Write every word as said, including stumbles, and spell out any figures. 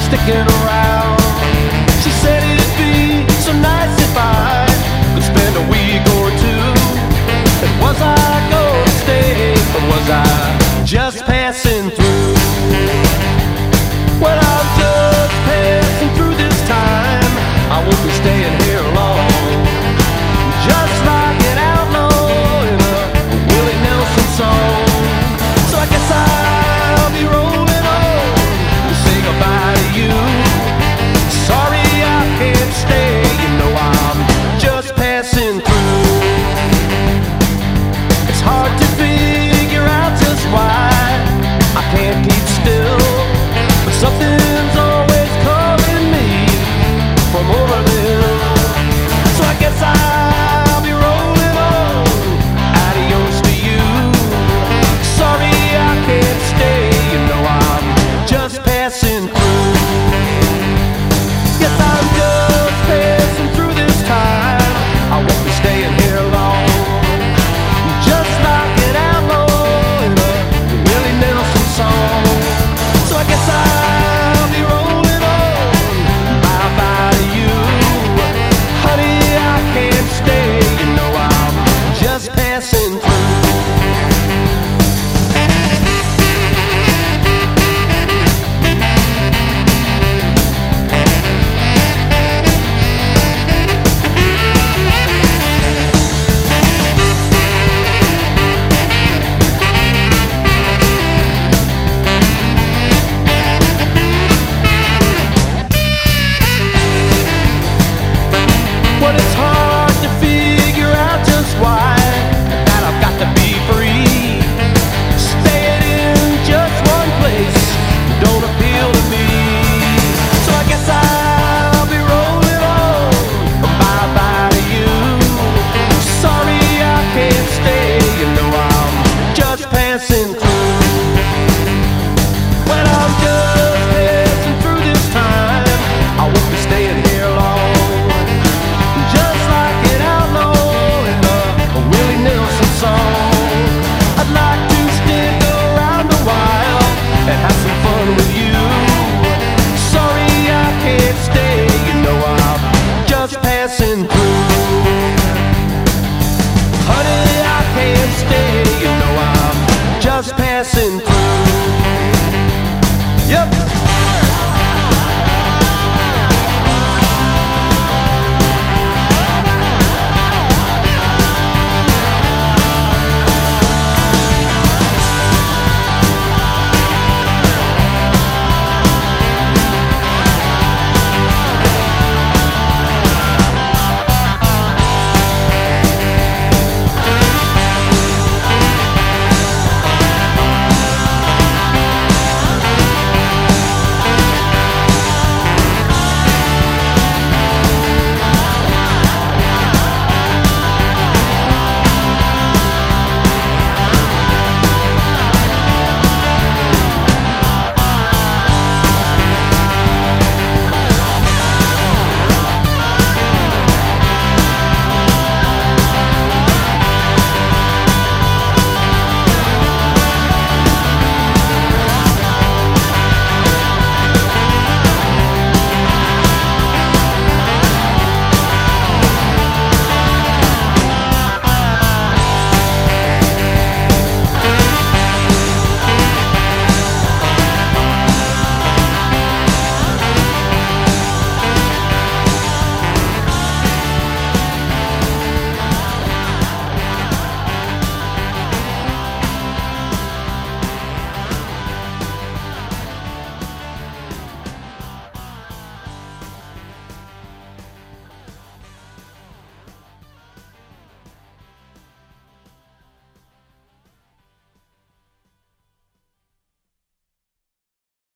sticking around. She said it'd be so nice if I could spend a week or two. And was I gonna stay, or was I just passing through? Well, I'm just passing through this time. I won't be staying here long. Just like an outlaw in a Willie Nelson song. So I guess I'll be rolling on to say goodbye to you. Sorry I can't stay, you know I'm just passing through. It's hard to figure out just why I can't keep still, but something's always calling me from over there. So I guess I'll be rolling on, adios to you. Sorry I can't stay, you know I'm just passing through.